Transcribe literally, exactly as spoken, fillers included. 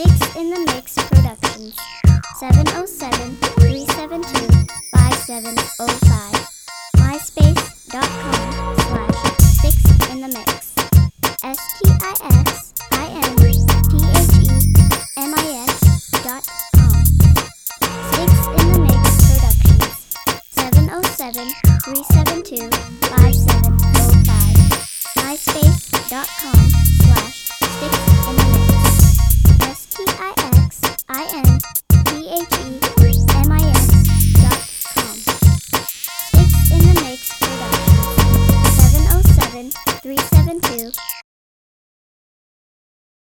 Sticks in the Mix Productions. seven oh seven, three seven two, five seven oh five. MySpace.com slash Sticks in the Mix. S T I X I N T H E M I X dot com. Sticks in the Mix Productions. seven oh seven, three seven two, five seven oh five. MySpace.com slash Sticks in the Mix. S T I X